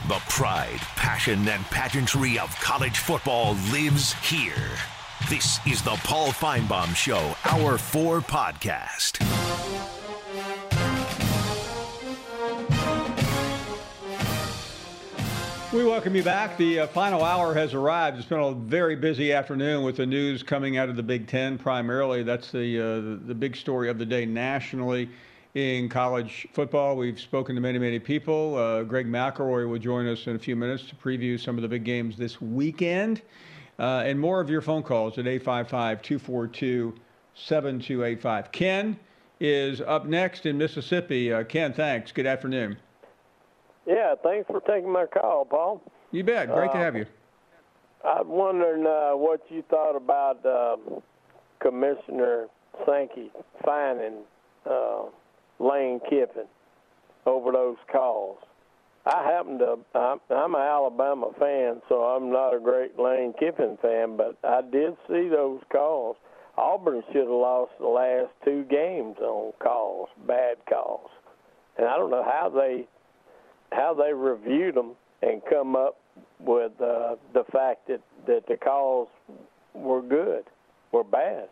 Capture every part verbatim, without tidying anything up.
The pride, passion, and pageantry of college football lives here. This is the Paul Finebaum Show, Hour four podcast. We welcome you back. The uh, final hour has arrived. It's been a very busy afternoon with the news coming out of the Big Ten primarily. That's the, uh, the, the big story of the day nationally in college football. We've spoken to many, many people. Uh, Greg McElroy will join us in a few minutes to preview some of the big games this weekend. Uh, and more of your phone calls at eight five five, two four two, seven two eight five. Ken is up next in Mississippi. Uh, Ken, thanks. Good afternoon. Yeah, thanks for taking my call, Paul. You bet. Great uh, to have you. I was wondering uh, what you thought about uh, Commissioner Sankey fining uh, Lane Kiffin over those calls. I happen to, I'm, I'm an Alabama fan, so I'm not a great Lane Kiffin fan, but I did see those calls. Auburn should have lost the last two games on calls, bad calls. And I don't know how they how they reviewed them and come up with uh, the fact that, that the calls were good, were bad.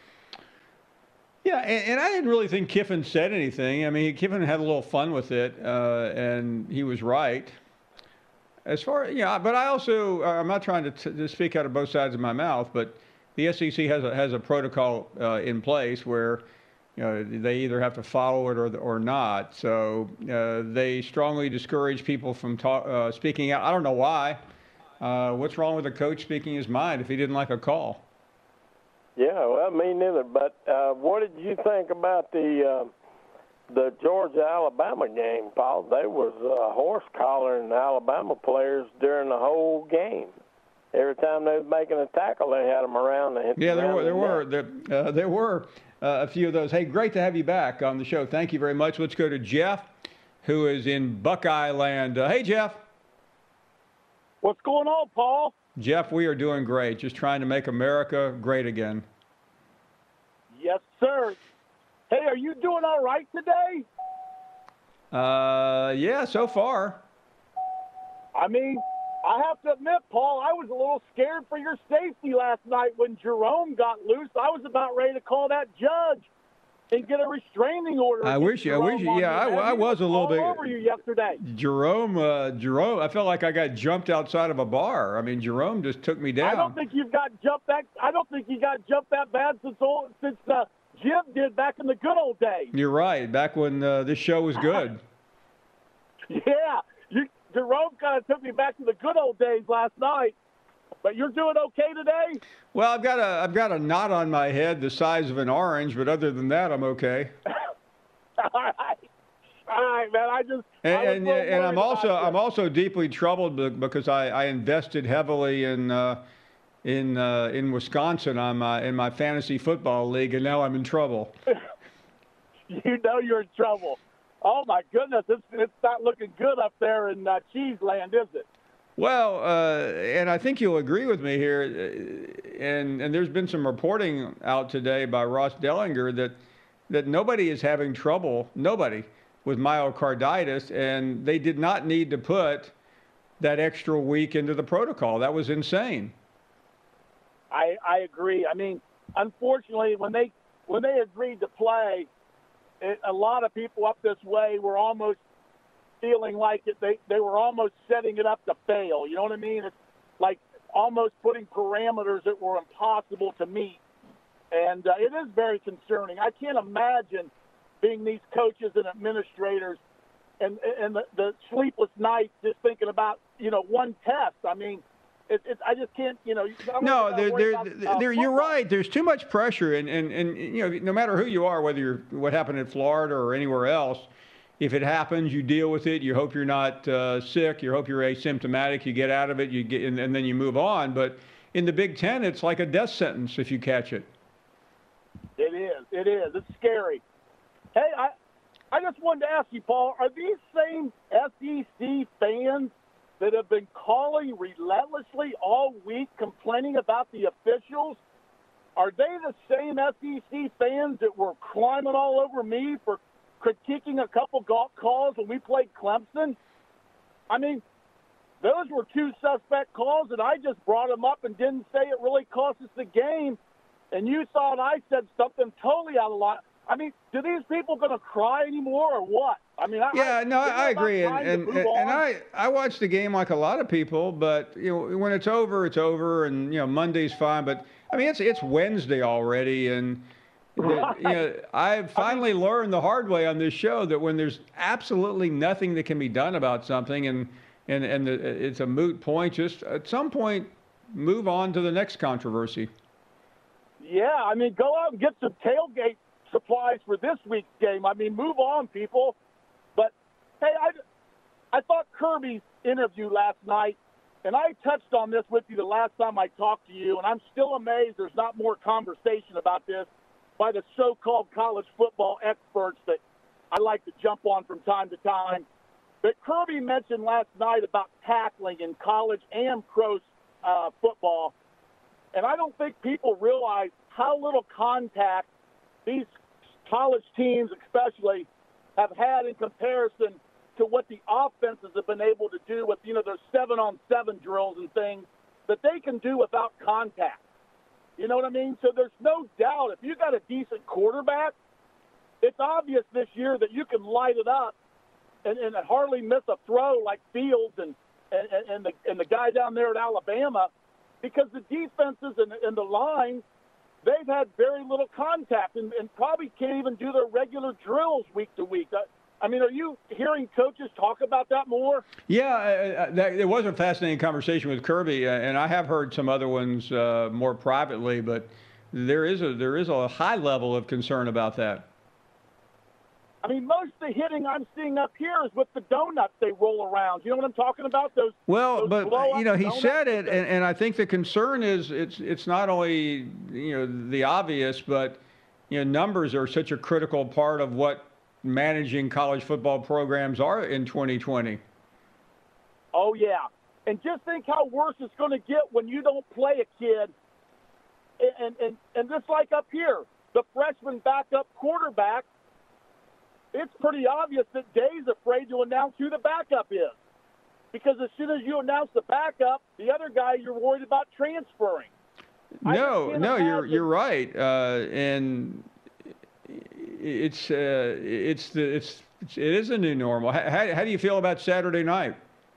Yeah, and, and I didn't really think Kiffin said anything. I mean, Kiffin had a little fun with it, uh, and he was right. As far, yeah, but I also, I'm not trying to, t- to speak out of both sides of my mouth, but the S E C has a, has a protocol uh, in place where, you know, they either have to follow it or or not. So uh, they strongly discourage people from talk, uh, speaking out. I don't know why. Uh, what's wrong with a coach speaking his mind if he didn't like a call? Yeah, well, me neither. But uh, what did you think about the uh, the Georgia-Alabama game, Paul? There was uh, horse collaring Alabama players during the whole game. Every time they was making a tackle, they had them around. The, yeah, there around were there the were there, uh, there were uh, a few of those. Hey, great to have you back on the show. Thank you very much. Let's go to Jeff, who is in Buckeye Land. Uh, hey, Jeff. What's going on, Paul? Jeff, we are doing great. Just trying to make America great again. Yes, sir. Hey, are you doing all right today? Uh, yeah, so far. I mean, I have to admit, Paul, I was a little scared for your safety last night when Jerome got loose. I was about ready to call that judge and get a restraining order. I wish you, I wish you, yeah, I, I was a little bit over you yesterday. Jerome, uh, Jerome, I felt like I got jumped outside of a bar. I mean, Jerome just took me down. I don't think you've got jumped that. I don't think you got jumped that bad since old, since uh, Jim did back in the good old days. You're right. Back when uh, this show was good. yeah, you, Jerome kind of took me back to the good old days last night. But you're doing okay today? Well, I've got a I've got a knot on my head the size of an orange, but other than that, I'm okay. All right, all right, man. I just and I and, and I'm also I'm also deeply troubled because I, I invested heavily in uh, in uh, in Wisconsin on my in my fantasy football league, and now I'm in trouble. You know you're in trouble. Oh my goodness, it's it's not looking good up there in uh, Cheese Land, is it? Well, uh, and I think you'll agree with me here, and and there's been some reporting out today by Ross Dellinger that that nobody is having trouble, nobody, with myocarditis, and they did not need to put that extra week into the protocol. That was insane. I I agree. I mean, unfortunately, when they when they agreed to play, it, a lot of people up this way were almost feeling like it, they, they were almost setting it up to fail. You know what I mean? It's like almost putting parameters that were impossible to meet. And uh, it is very concerning. I can't imagine being these coaches and administrators and and the, the sleepless nights just thinking about, you know, one test. I mean, it, it, I just can't, you know. No, they're, they're, about, uh, they're, you're right. There's too much pressure. And, and, and, you know, no matter who you are, whether you're what happened in Florida or anywhere else, if it happens, you deal with it. You hope you're not uh, sick. You hope you're asymptomatic. You get out of it. You get, and, and then you move on. But in the Big Ten, it's like a death sentence if you catch it. It is. It is. It's scary. Hey, I, I just wanted to ask you, Paul, are these same S E C fans that have been calling relentlessly all week complaining about the officials, are they the same S E C fans that were climbing all over me for critiquing a couple golf calls when we played Clemson? I mean, those were two suspect calls, and I just brought them up and didn't say it really cost us the game. And you thought I said something totally out of line. I mean, do these people going to cry anymore or what? I mean, I, yeah, I, no, I agree, and and, and, and I I watched the game like a lot of people, but you know, when it's over, it's over, and you know, Monday's fine. But I mean, it's it's Wednesday already, and the, you know, I've finally I mean, learned the hard way on this show that when there's absolutely nothing that can be done about something, and and and the, it's a moot point, just at some point, move on to the next controversy. Yeah, I mean, go out and get some tailgate supplies for this week's game. I mean, move on, people. But, hey, I, I thought Kirby's interview last night, and I touched on this with you the last time I talked to you, and I'm still amazed there's not more conversation about this by the so-called college football experts that I like to jump on from time to time. But Kirby mentioned last night about tackling in college and pro uh, football, and I don't think people realize how little contact these college teams especially have had in comparison to what the offenses have been able to do with, you know, their seven-on-seven drills and things that they can do without contact. You know what I mean? So there's no doubt if you got a decent quarterback, it's obvious this year that you can light it up and, and hardly miss a throw like Fields and, and, and, the, and the guy down there at Alabama, because the defenses and, and the line, they've had very little contact and, and probably can't even do their regular drills week to week. I, I mean, are you hearing coaches talk about that more? Yeah, uh, that, it was a fascinating conversation with Kirby, uh, and I have heard some other ones uh, more privately, but there is a there is a high level of concern about that. I mean, most of the hitting I'm seeing up here is with the donuts they roll around. You know what I'm talking about? Those. Well, those but you know, he donuts? said it, and, and I think the concern is it's it's not only you know the obvious, but you know numbers are such a critical part of what managing college football programs are in twenty twenty. Oh yeah, and just think how worse it's going to get when you don't play a kid, and and and, and just like up here, the freshman backup quarterback. It's pretty obvious that Day's afraid to announce who the backup is. Because as soon as you announce the backup, the other guy you're worried about transferring. No, no, you're you're right. Uh, and it's uh, it's the it's it is a new normal. How, how do you feel about Saturday night?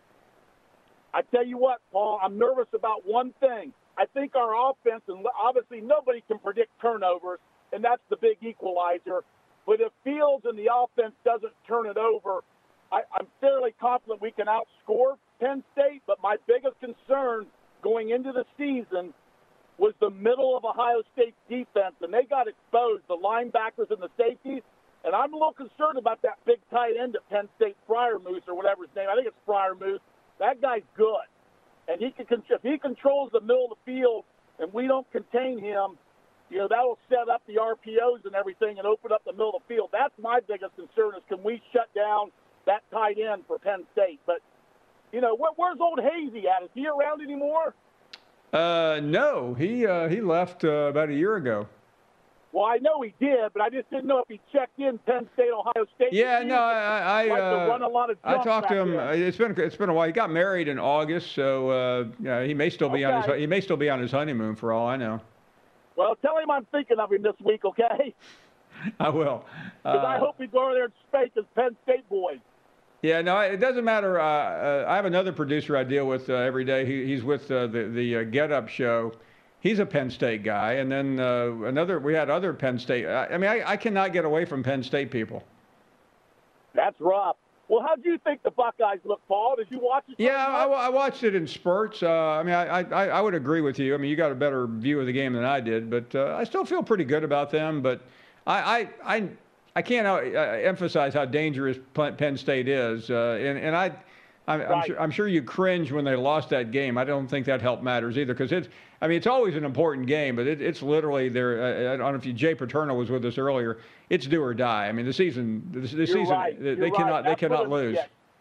I tell you what, Paul, I'm nervous about one thing. I think our offense, and obviously nobody can predict turnovers, and that's the big equalizer. But if Fields and the offense doesn't turn it over, I, I'm fairly confident we can outscore Penn State. But my biggest concern going into the season was the middle of Ohio State's defense, and they got exposed, the linebackers and the safeties. And I'm a little concerned about that big tight end at Penn State, Freiermuth or whatever his name. I think it's Freiermuth. That guy's good. And he can if he controls the middle of the field and we don't contain him, you know, that'll set up the R P Os and everything and open up the middle of the field. That's my biggest concern is can we shut down that tight end for Penn State? But, you know, where, where's old Hazy at? Is he around anymore? Uh, no, he uh, he left uh, about a year ago. Well, I know he did, but I just didn't know if he checked in Penn State, Ohio State. Yeah, no, I I, like uh, run a lot of I talked to him. There. It's been it's been a while. He got married in August, so uh, yeah, he may still be okay. on his he may still be on his honeymoon for all I know. Well, tell him I'm thinking of him this week, okay? I will. Because uh, I hope we go over there and spank his Penn State boys. Yeah, no, it doesn't matter. Uh, uh, I have another producer I deal with uh, every day. He, he's with uh, the the uh, Get Up show. He's a Penn State guy, and then uh, another. We had other Penn State. I, I mean, I, I cannot get away from Penn State people. That's rough. Well, how do you think the Buckeyes look, Paul? Did you watch it? Yeah, I, I watched it in spurts. Uh, I mean, I, I I would agree with you. I mean, you got a better view of the game than I did, but uh, I still feel pretty good about them. But I I I, I can't uh, emphasize how dangerous Penn State is, uh, and and I. I'm, right. I'm, sure, I'm sure you cringe when they lost that game. I don't think that helped matters either, because it's. I mean, it's always an important game, but it, it's literally there. Uh, I don't know if you, Jay Paterno was with us earlier. It's do or die. I mean, the season. The, the season. Right. They, they right. cannot. That's They cannot lose.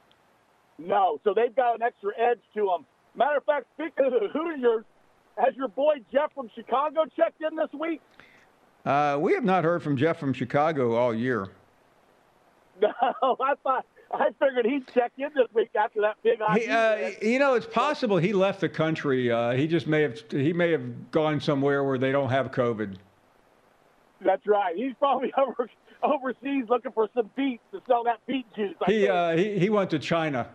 No, so they've got an extra edge to them. Matter of fact, speaking of the Hoosiers, has your boy Jeff from Chicago checked in this week? Uh, we have not heard from Jeff from Chicago all year. No, I thought. I figured he'd check in this week after that big I D. He, uh, you know, it's possible he left the country. Uh, he just may have he may have gone somewhere where they don't have COVID. That's right. He's probably over overseas looking for some beets to sell that beet juice. I He uh, he he went to China.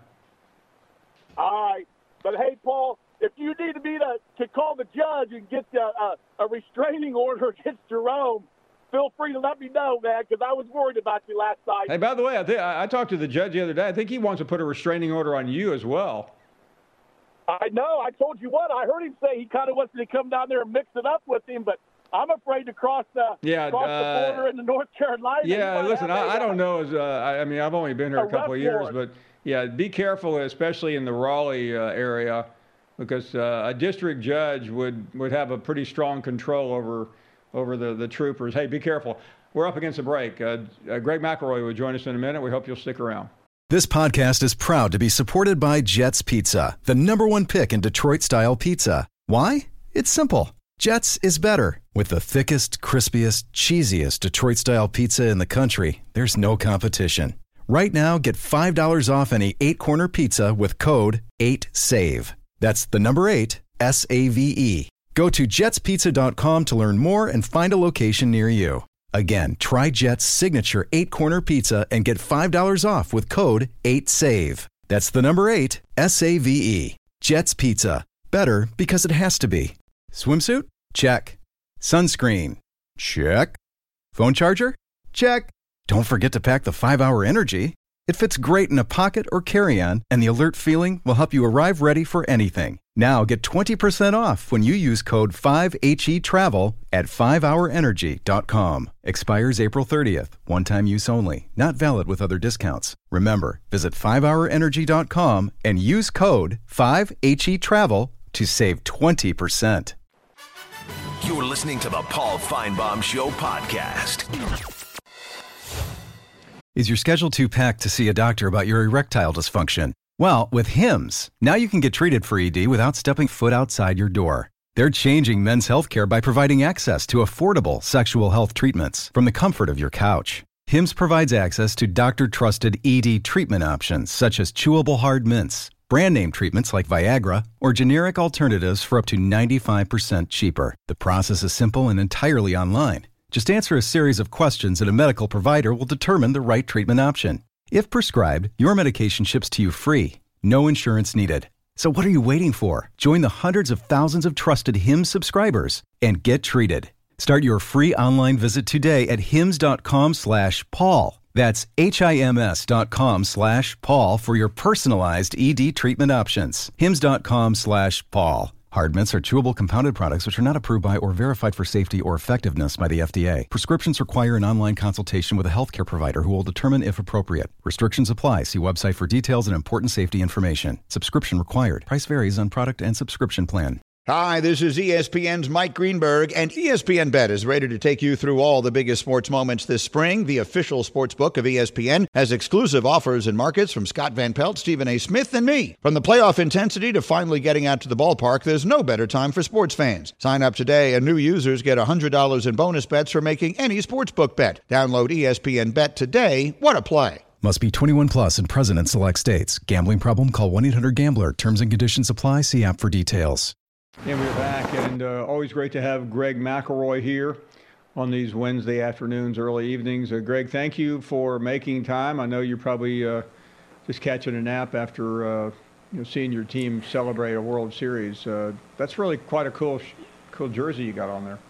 All right, but hey, Paul, if you need me to to call the judge and get the, uh, a restraining order against Jerome, feel free to let me know, man, because I was worried about you last night. Hey, by the way, I, th- I talked to the judge the other day. I think he wants to put a restraining order on you as well. I know. I told you what. I heard him say he kind of wants to come down there and mix it up with him, but I'm afraid to cross the yeah, cross uh, the border into North Carolina. Yeah, listen, I, I don't know. As uh, I, I mean, I've only been here a, a couple of years, but yeah, be careful, especially in the Raleigh uh, area, because uh, a district judge would, would have a pretty strong control over over the, the troopers. Hey, be careful. We're up against a break. Uh, uh, Greg McElroy will join us in a minute. We hope you'll stick around. This podcast is proud to be supported by Jets Pizza, the number one pick in Detroit-style pizza. Why? It's simple. Jets is better. With the thickest, crispiest, cheesiest Detroit-style pizza in the country, there's no competition. Right now, get five dollars off any eight-corner pizza with code eight save. That's the number eight, S A V E. Go to jets pizza dot com to learn more and find a location near you. Again, try Jet's signature eight-corner pizza and get five dollars off with code eight save. That's the number eight, S A V E. Jet's Pizza. Better because it has to be. Swimsuit? Check. Sunscreen? Check. Phone charger? Check. Don't forget to pack the five hour Energy. It fits great in a pocket or carry-on, and the alert feeling will help you arrive ready for anything. Now get twenty percent off when you use code five H E travel at five hour energy dot com. Expires April thirtieth. One-time use only. Not valid with other discounts. Remember, visit five hour energy dot com and use code five H E travel to save twenty percent. You're listening to the Paul Feinbaum Show podcast. Is your schedule too packed to see a doctor about your erectile dysfunction? Well, with Hims, now you can get treated for E D without stepping foot outside your door. They're changing men's healthcare by providing access to affordable sexual health treatments from the comfort of your couch. Hims provides access to doctor-trusted E D treatment options such as chewable hard mints, brand name treatments like Viagra, or generic alternatives for up to ninety-five percent cheaper. The process is simple and entirely online. Just answer a series of questions and a medical provider will determine the right treatment option. If prescribed, your medication ships to you free. No insurance needed. So what are you waiting for? Join the hundreds of thousands of trusted Hims subscribers and get treated. Start your free online visit today at hims dot com slash Paul. That's H-I-M-S dot com slash Paul for your personalized E D treatment options. hims dot com slash Paul. Hard mints are chewable compounded products which are not approved by or verified for safety or effectiveness by the F D A. Prescriptions require an online consultation with a healthcare provider who will determine if appropriate. Restrictions apply. See website for details and important safety information. Subscription required. Price varies on product and subscription plan. Hi, this is E S P N's Mike Greenberg, and E S P N Bet is ready to take you through all the biggest sports moments this spring. The official sports book of E S P N has exclusive offers and markets from Scott Van Pelt, Stephen A. Smith, and me. From the playoff intensity to finally getting out to the ballpark, there's no better time for sports fans. Sign up today, and new users get one hundred dollars in bonus bets for making any sportsbook bet. Download E S P N Bet today. What a play. Must be twenty-one plus and present in select states. Gambling problem? Call one eight hundred gambler. Terms and conditions apply. See app for details. And we're back, and uh, always great to have Greg McElroy here on these Wednesday afternoons, early evenings. Uh, Greg, thank you for making time. I know you're probably uh, just catching a nap after uh, you know, seeing your team celebrate a World Series. Uh, that's really quite a cool, cool jersey you got on there.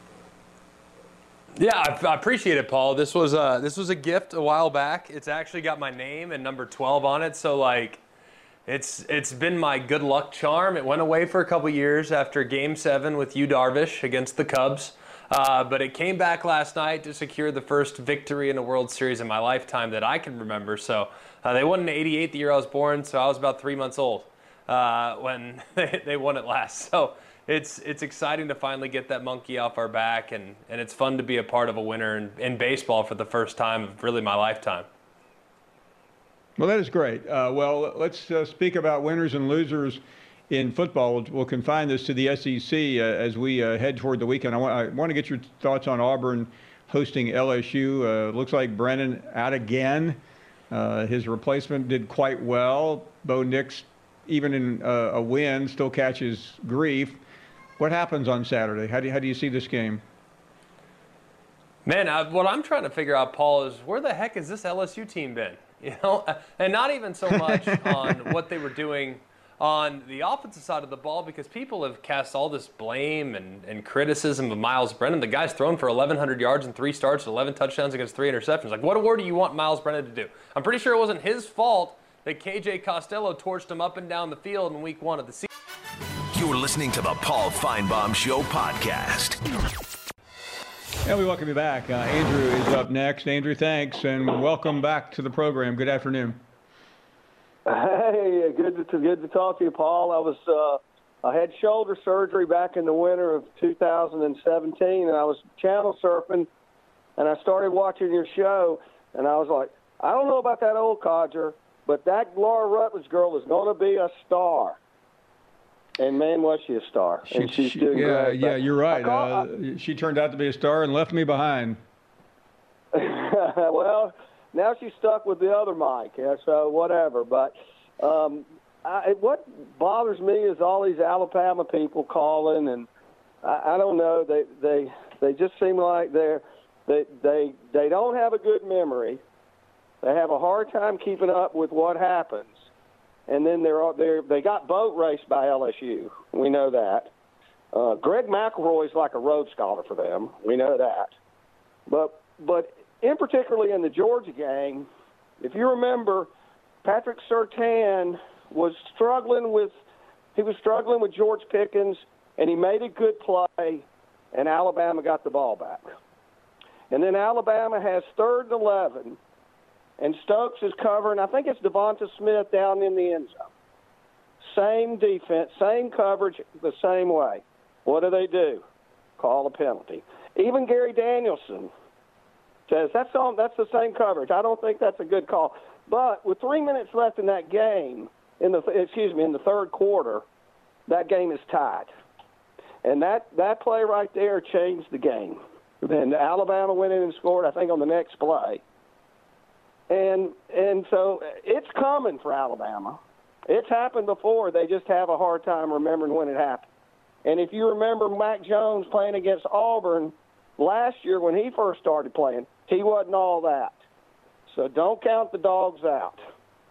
Yeah, I, I appreciate it, Paul. This was a this was a gift a while back. It's actually got my name and number twelve on it, so like. It's it's been my good luck charm. It went away for a couple years after Game seven with Yu Darvish against the Cubs. Uh, but it came back last night to secure the first victory in a World Series in my lifetime that I can remember. So uh, they won in eighty-eight, the year I was born, so I was about three months old uh, when they, they won it last. So it's it's exciting to finally get that monkey off our back, and, and it's fun to be a part of a winner in, in baseball for the first time of really my lifetime. Well, that is great. Uh, well, let's uh, speak about winners and losers in football. We'll, we'll confine this to the S E C uh, as we uh, head toward the weekend. I want, I want to get your thoughts on Auburn hosting L S U. Uh, looks like Brennan out again. Uh, his replacement did quite well. Bo Nix, even in uh, a win, still catches grief. What happens on Saturday? How do you, how do you see this game? Man, I, what I'm trying to figure out, Paul, is where the heck has this L S U team been? You know, and not even so much on what they were doing on the offensive side of the ball, because people have cast all this blame and, and criticism of Miles Brennan. The guy's thrown for eleven hundred yards in three starts, eleven touchdowns against three interceptions. Like, what award do you want Miles Brennan to do? I'm pretty sure it wasn't his fault that K J Costello torched him up and down the field in week one of the season. You're listening to the Paul Feinbaum Show podcast. And we welcome you back. Uh, Andrew is up next. Andrew, thanks, and welcome back to the program. Good afternoon. Hey, good to good to talk to you, Paul. I was uh, I had shoulder surgery back in the winter of two thousand seventeen, and I was channel surfing, and I started watching your show, and I was like, I don't know about that old codger, but that Laura Rutledge girl is going to be a star. And man, was she a star. She, and she's she, doing yeah, great. Yeah, you're right. Call, uh, she turned out to be a star and left me behind. Well, now she's stuck with the other Mike, yeah, so whatever. But um, I, what bothers me is all these Alabama people calling, and I, I don't know. They they they just seem like they're they they they don't have a good memory. They have a hard time keeping up with what happens. And then they're, they're, they got boat raced by L S U. We know that. Uh, Greg McElroy's like a Rhodes Scholar for them. We know that. But but in particularly in the Georgia game, if you remember, Patrick Surtain was struggling with he was struggling with George Pickens, and he made a good play, and Alabama got the ball back. And then Alabama has third and eleven. And Stokes is covering, I think it's Devonta Smith down in the end zone. Same defense, same coverage, the same way. What do they do? Call a penalty. Even Gary Danielson says that's all, that's the same coverage. I don't think that's a good call. But with three minutes left in that game, in the excuse me, in the third quarter, that game is tied. And that, that play right there changed the game. Then Alabama went in and scored, I think, on the next play. And and so it's coming for Alabama. It's happened before. They just have a hard time remembering when it happened. And if you remember Mac Jones playing against Auburn last year when he first started playing, he wasn't all that. So don't count the dogs out.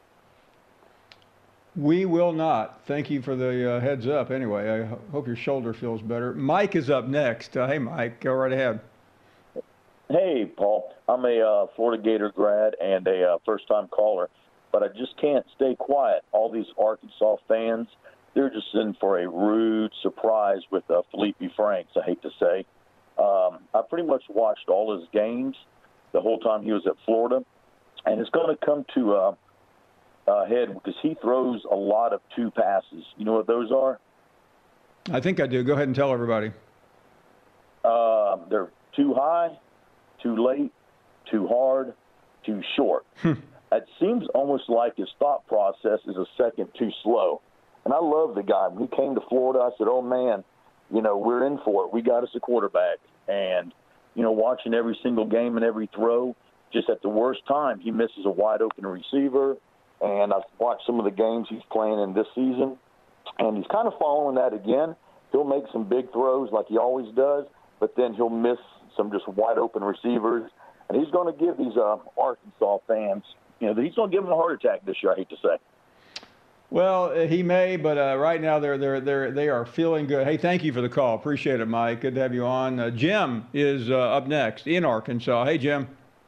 We will not. Thank you for the uh, heads up. Anyway, I ho- hope your shoulder feels better. Mike is up next. Uh, hey, Mike, go right ahead. Hey, Paul. I'm a uh, Florida Gator grad and a uh, first-time caller, but I just can't stay quiet. All these Arkansas fans, they're just in for a rude surprise with uh, Felipe Franks, I hate to say. Um, I pretty much watched all his games the whole time he was at Florida, and it's going to come to uh, a head because he throws a lot of two passes. You know what those are? I think I do. Go ahead and tell everybody. Uh, they're too high, too late, too hard, too short. It seems almost like his thought process is a second too slow. And I love the guy. When he came to Florida, I said, oh, man, you know, we're in for it. We got us a quarterback. And, you know, watching every single game and every throw, just at the worst time, he misses a wide-open receiver. And I've watched some of the games he's playing in this season, and he's kind of following that again. He'll make some big throws like he always does, but then he'll miss some just wide-open receivers. And he's going to give these uh, Arkansas fans, you know, he's going to give them a heart attack this year, I hate to say. Well, he may, but uh, right now they're they're they're they are feeling good. Hey, thank you for the call. Appreciate it, Mike. Good to have you on. Uh, Jim is uh, up next in Arkansas. Hey, Jim.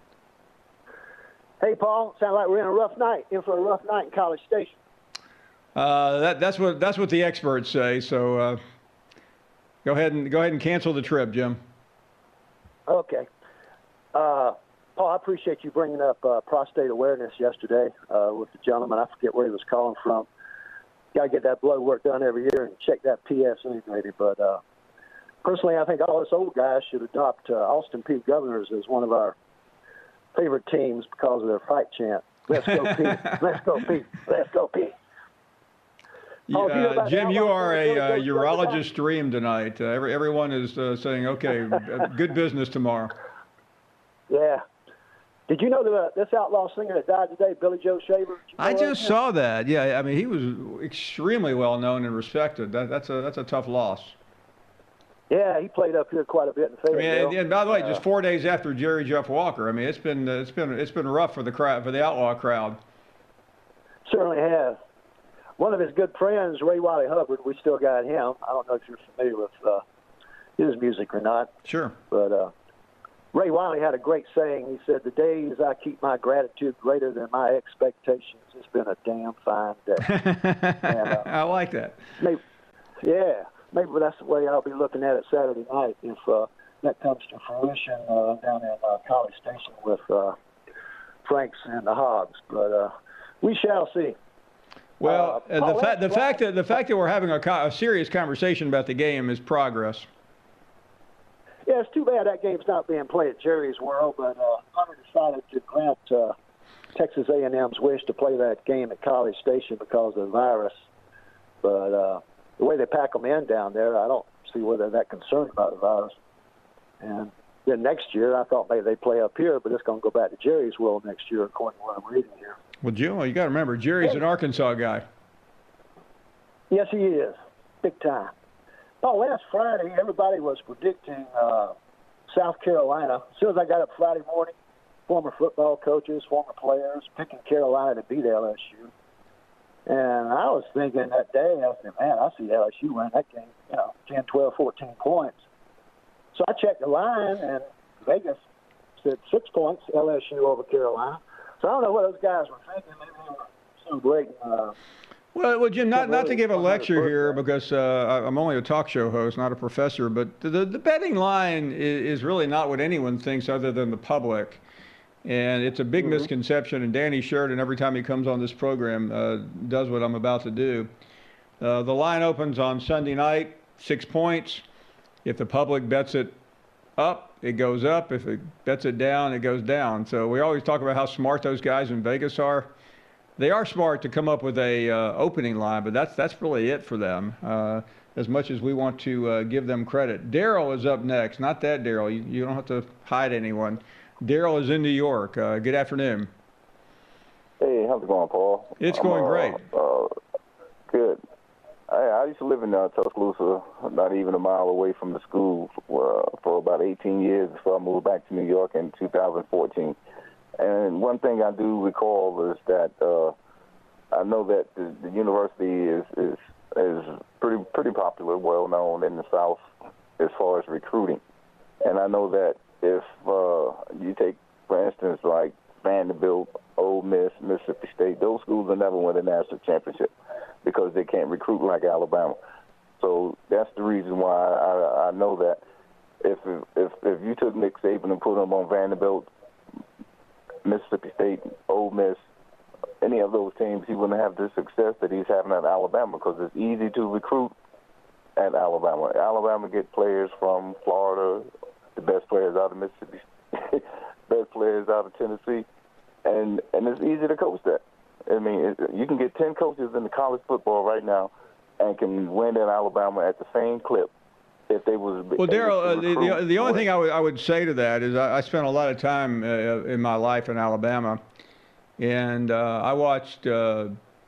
Hey, Paul. Sounds like we're in a rough night. In for a rough night in College Station. Uh, that that's what that's what the experts say. So uh, go ahead and go ahead and cancel the trip, Jim. Okay. Uh, Paul, I appreciate you bringing up uh, prostate awareness yesterday uh, with the gentleman. I forget where he was calling from. Got to get that blood work done every year and check that P S maybe. But uh, personally, I think all us old guys should adopt uh, Austin Peay Governors as one of our favorite teams because of their fight chant. Let's go Peay. Let's go Peay. Let's go Peay. Oh, uh, Jim, you are a uh, urologist dream tonight. Uh, every, everyone is uh, saying, okay, good business tomorrow. Yeah. Did you know that uh, this outlaw singer that died today, Billy Joe Shaver? I just saw that. Yeah, I mean, he was extremely well known and respected. That, that's a that's a tough loss. Yeah, he played up here quite a bit in Fayetteville. I mean, and by the way, uh, just four days after Jerry Jeff Walker. I mean, it's been it's been it's been rough for the crowd, for the outlaw crowd. Certainly has. One of his good friends, Ray Wiley Hubbard, we still got him. I don't know if you're familiar with uh, his music or not. Sure. But uh, Ray Wiley had a great saying. He said, "The days I keep my gratitude greater than my expectations, it's been a damn fine day." and, uh, I like that. Maybe, yeah, maybe that's the way I'll be looking at it Saturday night if uh, that comes to fruition uh, down in uh, College Station with uh, Franks and the Hogs. But uh, we shall see. Well, uh, uh, the, oh, fa- the well, fact that the fact that we're having a, co- a serious conversation about the game is progress. Yeah, it's too bad that game's not being played at Jerry's World, but uh, Hunter decided to grant uh, Texas A and M's wish to play that game at College Station because of the virus. But uh, the way they pack them in down there, I don't see where they're that concerned about the virus. And then next year, I thought maybe they'd play up here, but it's going to go back to Jerry's World next year, according to what I'm reading here. Well, Jim, you got to remember, Jerry's an Arkansas guy. Yes, he is. Big time. Oh, last Friday, everybody was predicting uh, South Carolina. As soon as I got up Friday morning, former football coaches, former players, picking Carolina to beat L S U. And I was thinking that day, I said, man, I see L S U win that game, you know, ten, twelve, fourteen points. So I checked the line, and Vegas said six points, L S U over Carolina. So I don't know what those guys were thinking. Maybe they were celebrating. Uh, well, well, Jim, not, not to give a lecture here because uh, I'm only a talk show host, not a professor, but the, the betting line is, is really not what anyone thinks other than the public. And it's a big mm-hmm. misconception, and Danny Sheridan, every time he comes on this program, uh, does what I'm about to do. Uh, the line opens on Sunday night, six points. If the public bets it up, it goes up. If it bets it down, it goes down. So we always talk about how smart those guys in Vegas are. They are smart to come up with a uh, opening line, but that's that's really it for them, uh, as much as we want to uh, give them credit. Daryl is up next. Not that Daryl. You, you don't have to hide anyone. Daryl is in New York. Uh, good afternoon. Hey, how's it going, Paul? It's I'm, going uh, great. Uh, good. I, I used to live in uh, Tuscaloosa, not even a mile away from the school, uh, for about eighteen years before I moved back to New York in two thousand fourteen. And one thing I do recall is that uh, I know that the, the university is, is is pretty pretty popular, well known in the South as far as recruiting. And I know that if uh, you take, for instance, like Vanderbilt, Ole Miss, Mississippi State, those schools will never win a national championship because they can't recruit like Alabama. So that's the reason why I, I know that if if if you took Nick Saban and put him on Vanderbilt, Mississippi State, Ole Miss, any of those teams, he wouldn't have the success that he's having at Alabama because it's easy to recruit at Alabama. Alabama get players from Florida, the best players out of Mississippi, best players out of Tennessee, and and it's easy to coach that. I mean, it, you can get ten coaches in the college football right now and can win in Alabama at the same clip. If they was well, Daryl, uh, the, the, the only thing I would, I would say to that is I, I spent a lot of time uh, in my life in Alabama, and uh, I watched uh,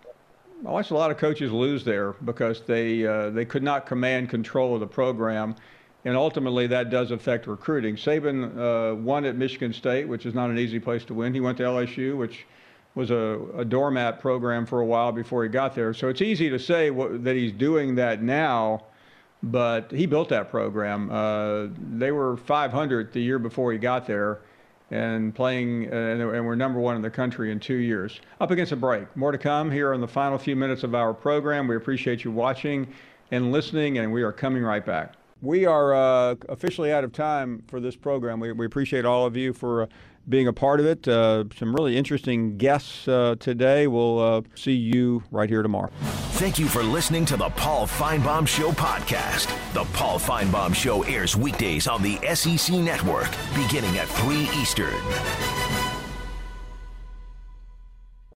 I watched a lot of coaches lose there because they uh, they could not command control of the program, and ultimately that does affect recruiting. Saban uh, won at Michigan State, which is not an easy place to win. He went to L S U, which was a, a doormat program for a while before he got there. So it's easy to say what, that he's doing that now. But he built that program. Uh, they were five hundred the year before he got there and playing, uh, and we're number one in the country in two years. Up against a break. More to come here in the final few minutes of our program. We appreciate you watching and listening, and we are coming right back. We are uh, officially out of time for this program. We, we appreciate all of you for uh, being a part of it. Uh, some really interesting guests uh, today. We'll uh, see you right here tomorrow. Thank you for listening to the Paul Finebaum Show podcast. The Paul Finebaum Show airs weekdays on the S E C Network, beginning at three Eastern.